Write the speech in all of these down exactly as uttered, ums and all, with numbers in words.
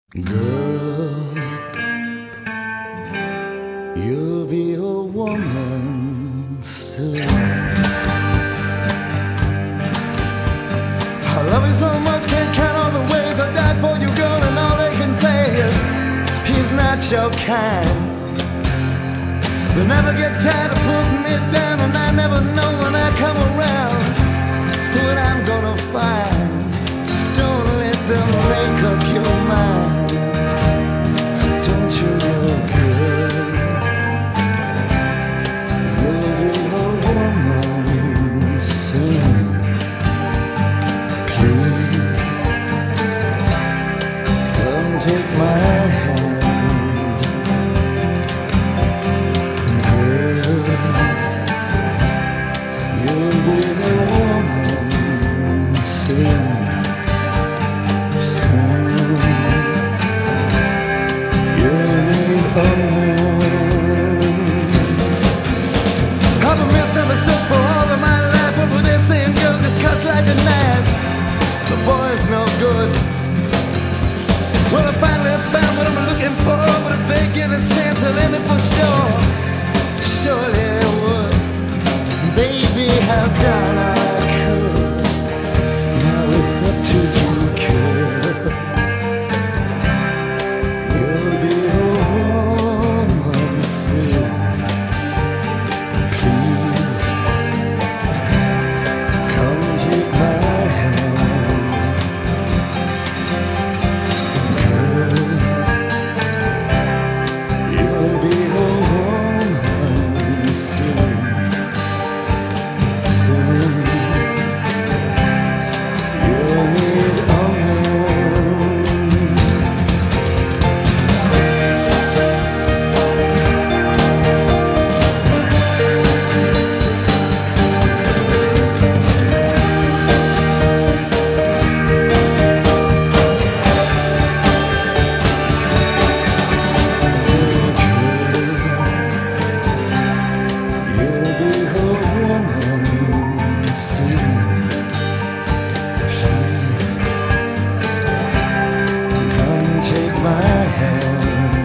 Girl, you'll be a woman soon. I love you so much, can't count all the ways I died for you, girl, and all they can say is he's not your kind. They never get tired of putting me down, and I never know when I come around what I'm gonna find. Don't let them make up your mind. Don't you know, girl, you'll be a woman soon. Please, come take my hand. Girl, you'll be a woman soon. I've been misunderstood for all of my life, but with this thing, girls just cuts like a knife. The boy's no good. Well, I finally found what I'm looking for, but if they give a chance, I'll end it for sure. Surely they would. Baby, I've done all I could. Now it's up to you, kid. You'll be a woman soon. Please, come take my hand. Girl, you'll be a woman soon. Soon, you'll need a man. You'll be a woman soon. Please, come take my hand.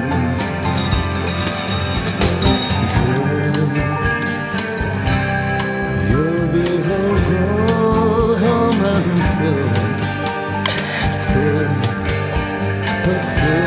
Girl, you'll be a woman soon. Soon, but soon.